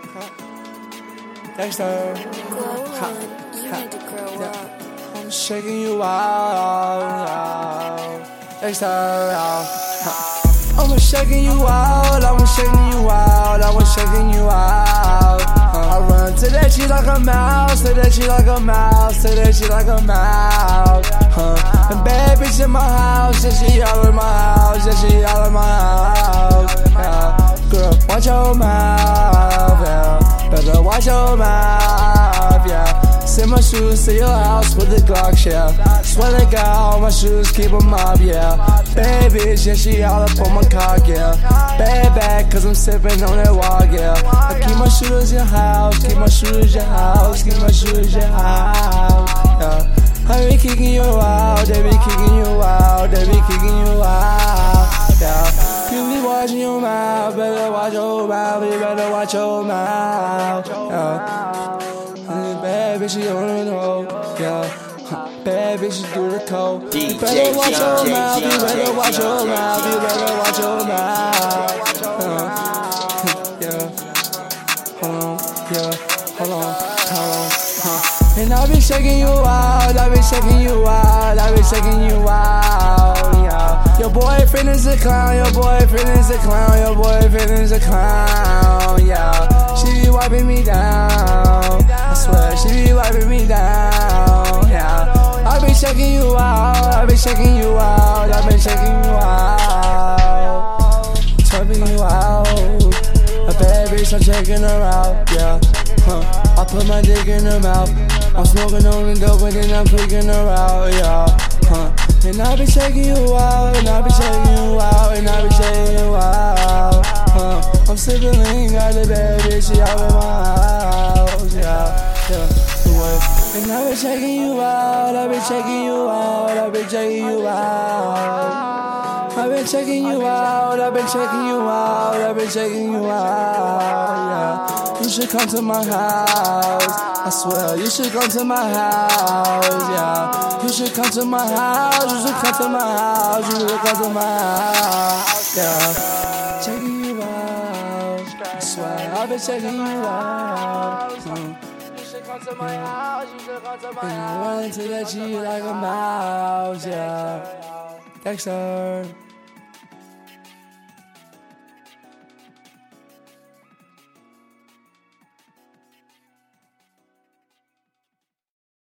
Dexter. Grow on, you need to grow up. I'm shaking you out, Dexter. I'm shaking you out, I'm shaking you out, I'm shaking you out. I run to that shit like a mouse, to that shit like a mouse, to that shit like a mouse. And bad bitch in my house, yeah, she all in my house, yeah, she all in my house. Girl, watch your mouth, yeah. Better watch your mouth, yeah. Send my shoes to your house with the Glock, yeah. Swear to God, all my shoes keep them up, yeah. Bad bitch, yeah, she all up on my cock, yeah. Bad back, cause I'm sipping on that walk, yeah. I keep my shoes your house, keep my shoes your house, keep my shoes your house, yeah. I be kicking you out, they be kicking you out, they be kicking you out, yeah. You be watching your mouth, better watch your mouth, you better watch your mouth, yeah. Bad bitch, you on the road, yeah. Bad bitch, you do the coke. You better watch your mouth, you better watch your mouth, you better watch your mouth. Yeah. Hold on, yeah. Hold on. And I be shaking you out, I be shaking you out, I be shaking you out, yeah. Your boyfriend is a clown, your boyfriend is a clown, your boyfriend is a clown, yeah. She be wiping me down, I swear she be wiping me down, yeah. I be checking you out, I be checking you out, I be checking you out, swiping you out. A bad bitch, I'm checking her out, yeah. I put my dick in her mouth, I'm smoking on the dope and then I'm clicking her out, yeah. And I be checking you out, and I be checking you out, and I be checking you out. I'm sipping lean, got the bad bitch, she out in my house, yeah. And I be checking you out, I be checking you out, I be checking you out. I've been checking you out, I've been checking you out, I've been checking you out, yeah. You should come to my house, I swear, you should come to my house, yeah. You should come to my house, you should come to my house, you should come to my house, yeah. Checking you out, I swear, I've been checking you out. You should come to my house, you should come to my house. And I run into that G like a mouse, yeah. Dexter.